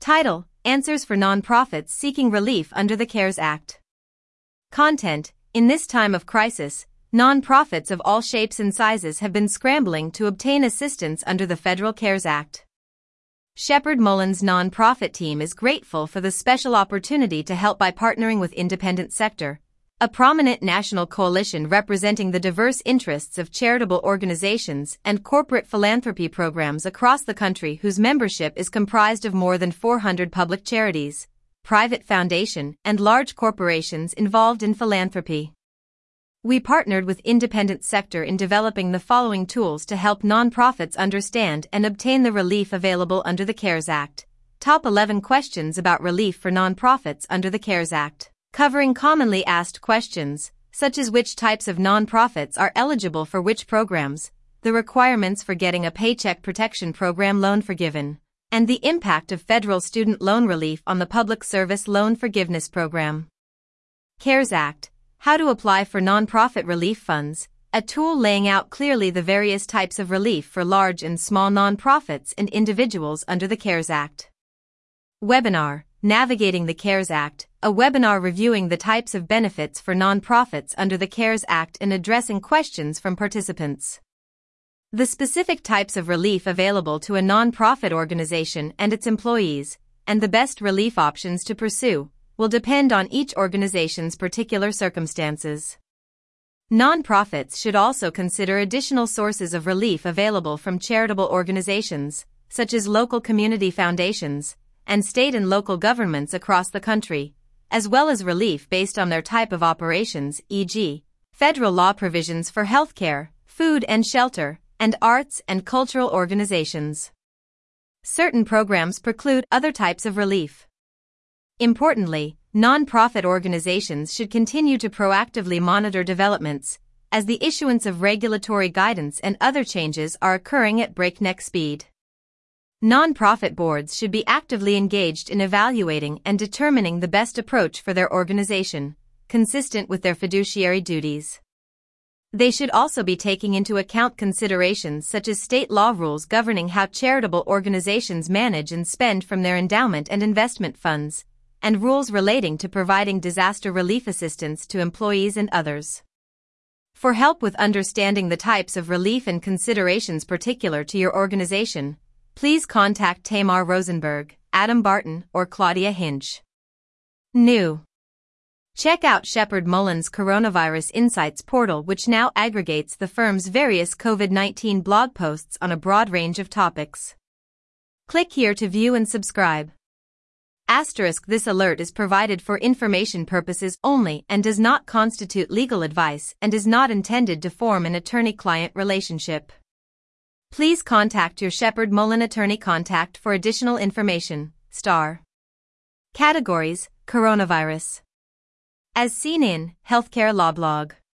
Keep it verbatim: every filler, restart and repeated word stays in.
Title: Answers for Nonprofits Seeking Relief Under the CARES Act. Content: In this time of crisis, nonprofits of all shapes and sizes have been scrambling to obtain assistance under the Federal CARES Act. Shepherd Mullins nonprofit team is grateful for the special opportunity to help by partnering with Independent Sector, a prominent national coalition representing the diverse interests of charitable organizations and corporate philanthropy programs across the country, whose membership is comprised of more than four hundred public charities, private foundation, and large corporations involved in philanthropy. We partnered with Independent Sector in developing the following tools to help nonprofits understand and obtain the relief available under the CARES Act. Top eleven questions about relief for nonprofits under the CARES Act. Covering commonly asked questions, such as which types of nonprofits are eligible for which programs, the requirements for getting a Paycheck Protection Program loan forgiven, and the impact of federal student loan relief on the Public Service Loan Forgiveness Program. CARES Act: How to apply for nonprofit relief funds, a tool laying out clearly the various types of relief for large and small nonprofits and individuals under the CARES Act. Webinar: Navigating the CARES Act, a webinar reviewing the types of benefits for nonprofits under the CARES Act and addressing questions from participants. The specific types of relief available to a nonprofit organization and its employees, and the best relief options to pursue, will depend on each organization's particular circumstances. Nonprofits should also consider additional sources of relief available from charitable organizations, such as local community foundations, and state and local governments across the country, as well as relief based on their type of operations, for example, federal law provisions for healthcare, food and shelter, and arts and cultural organizations. Certain programs preclude other types of relief. Importantly, nonprofit organizations should continue to proactively monitor developments, as the issuance of regulatory guidance and other changes are occurring at breakneck speed. Nonprofit boards should be actively engaged in evaluating and determining the best approach for their organization, consistent with their fiduciary duties. They should also be taking into account considerations such as state law rules governing how charitable organizations manage and spend from their endowment and investment funds, and rules relating to providing disaster relief assistance to employees and others. For help with understanding the types of relief and considerations particular to your organization, please contact Tamar Rosenberg, Adam Barton, or Claudia Hinch. New. Check out Shepherd Mullins Coronavirus Insights portal, which now aggregates the firm's various COVID nineteen blog posts on a broad range of topics. Click here to view and subscribe. Asterisk: This alert is provided for information purposes only and does not constitute legal advice and is not intended to form an attorney-client relationship. Please contact your Shepherd Mullin attorney contact for additional information. Star. Categories: Coronavirus. As seen in Healthcare Law Blog.